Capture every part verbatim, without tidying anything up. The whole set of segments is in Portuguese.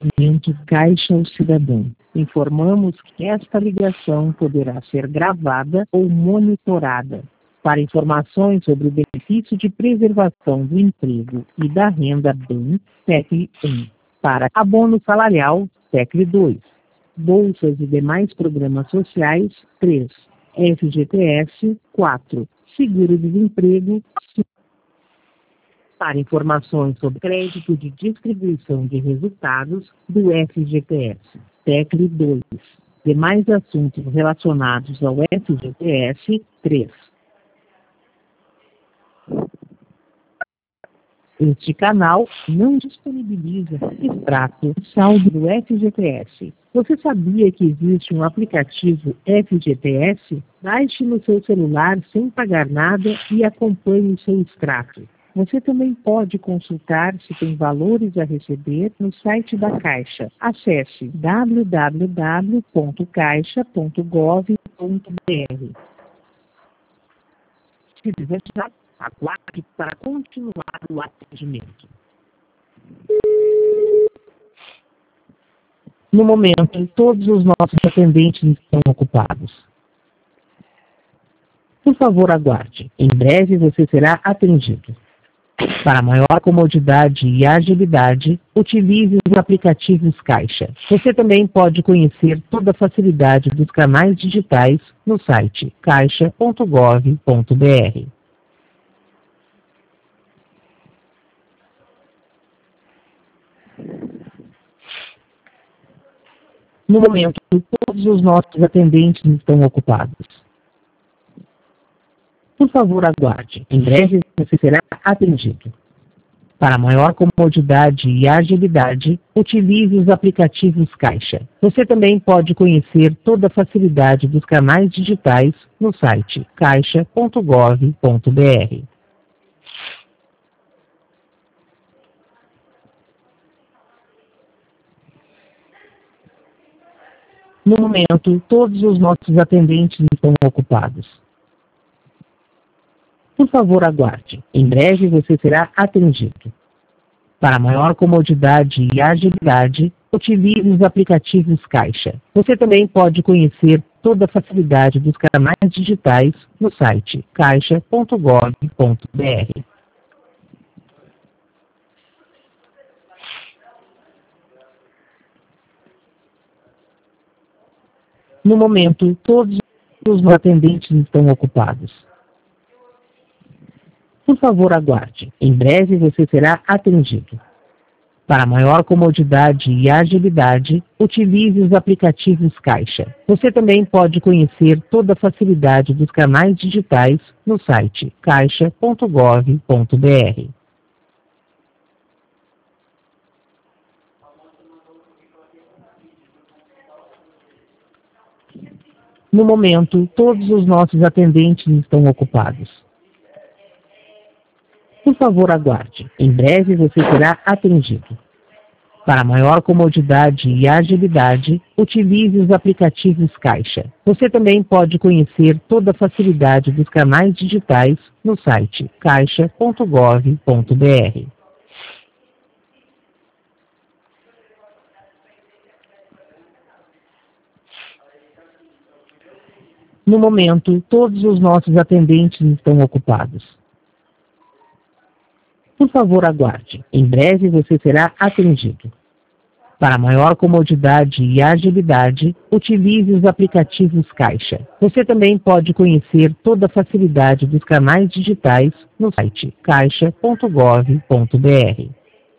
Momento Caixa ao Cidadão. Informamos que esta ligação poderá ser gravada ou monitorada. Para informações sobre o benefício de preservação do emprego e da renda bem, tecla um. Para abono salarial, tecla dois. Bolsas e demais programas sociais, três. F G T S, quatro. Seguro-desemprego, cinco. Para informações sobre crédito de distribuição de resultados do F G T S, tecla dois. Demais assuntos relacionados ao F G T S, três. Este canal não disponibiliza extrato de saldo do F G T S. Você sabia que existe um aplicativo F G T S? Baixe no seu celular sem pagar nada e acompanhe o seu extrato. Você também pode consultar se tem valores a receber no site da Caixa. Acesse w w w ponto caixa ponto gov ponto b r. Se desejar, aguarde para continuar o atendimento. No momento, todos os nossos atendentes estão ocupados. Por favor, aguarde. Em breve você será atendido. Para maior comodidade e agilidade, utilize os aplicativos Caixa. Você também pode conhecer toda a facilidade dos canais digitais no site caixa ponto gov ponto b r. No momento, todos os nossos atendentes estão ocupados. Por favor, aguarde. Em breve você será atendido. Para maior comodidade e agilidade, utilize os aplicativos Caixa. Você também pode conhecer toda a facilidade dos canais digitais no site caixa ponto gov ponto b r. No momento, todos os nossos atendentes estão ocupados. Por favor, aguarde. Em breve você será atendido. Para maior comodidade e agilidade, utilize os aplicativos Caixa. Você também pode conhecer toda a facilidade dos canais digitais no site caixa ponto gov ponto b r. No momento, todos os atendentes estão ocupados. Por favor, aguarde. Em breve você será atendido. Para maior comodidade e agilidade, utilize os aplicativos Caixa. Você também pode conhecer toda a facilidade dos canais digitais no site caixa ponto gov ponto b r. No momento, todos os nossos atendentes estão ocupados. Por favor, aguarde. Em breve você será atendido. Para maior comodidade e agilidade, utilize os aplicativos Caixa. Você também pode conhecer toda a facilidade dos canais digitais no site caixa ponto gov ponto b r. No momento, todos os nossos atendentes estão ocupados. Por favor, aguarde. Em breve você será atendido. Para maior comodidade e agilidade, utilize os aplicativos Caixa. Você também pode conhecer toda a facilidade dos canais digitais no site caixa ponto gov ponto b r.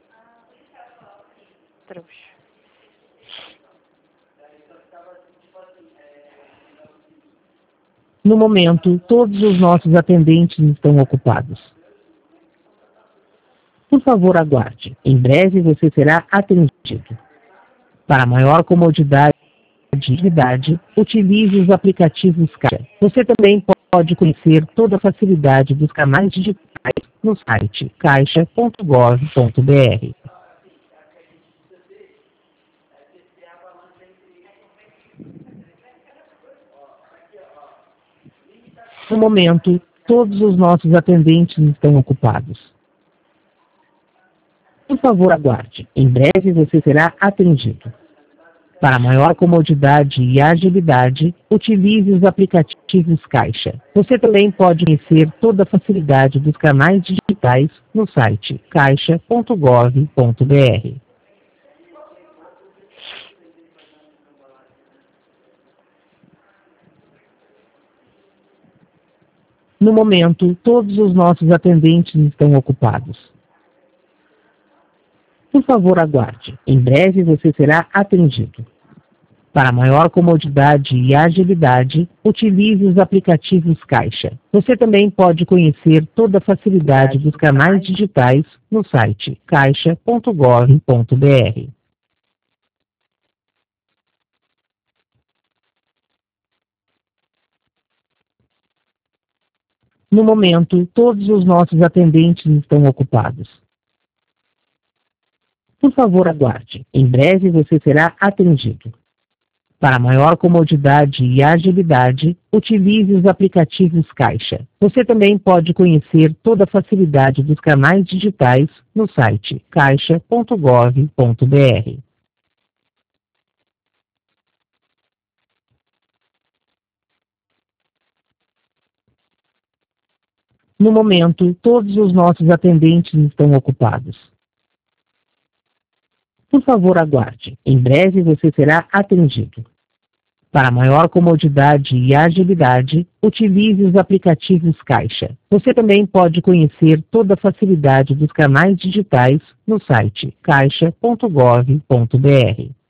No momento, todos os nossos atendentes estão ocupados. Por favor, aguarde. Em breve você será atendido. Para maior comodidade e agilidade, utilize os aplicativos Caixa. Você também pode conhecer toda a facilidade dos canais digitais no site caixa ponto gov ponto b r. No momento, todos os nossos atendentes estão ocupados. Por favor, aguarde. Em breve você será atendido. Para maior comodidade e agilidade, utilize os aplicativos Caixa. Você também pode conhecer toda a facilidade dos canais digitais no site caixa ponto gov ponto br. No momento, todos os nossos atendentes estão ocupados. Por favor, aguarde. Em breve você será atendido. Para maior comodidade e agilidade, utilize os aplicativos Caixa. Você também pode conhecer toda a facilidade dos canais digitais no site caixa ponto gov ponto br. No momento, todos os nossos atendentes estão ocupados. Por favor, aguarde. Em breve você será atendido. Para maior comodidade e agilidade, utilize os aplicativos Caixa. Você também pode conhecer toda a facilidade dos canais digitais no site caixa ponto gov ponto br. No momento, todos os nossos atendentes estão ocupados. Por favor, aguarde. Em breve você será atendido. Para maior comodidade e agilidade, utilize os aplicativos Caixa. Você também pode conhecer toda a facilidade dos canais digitais no site caixa ponto gov ponto br.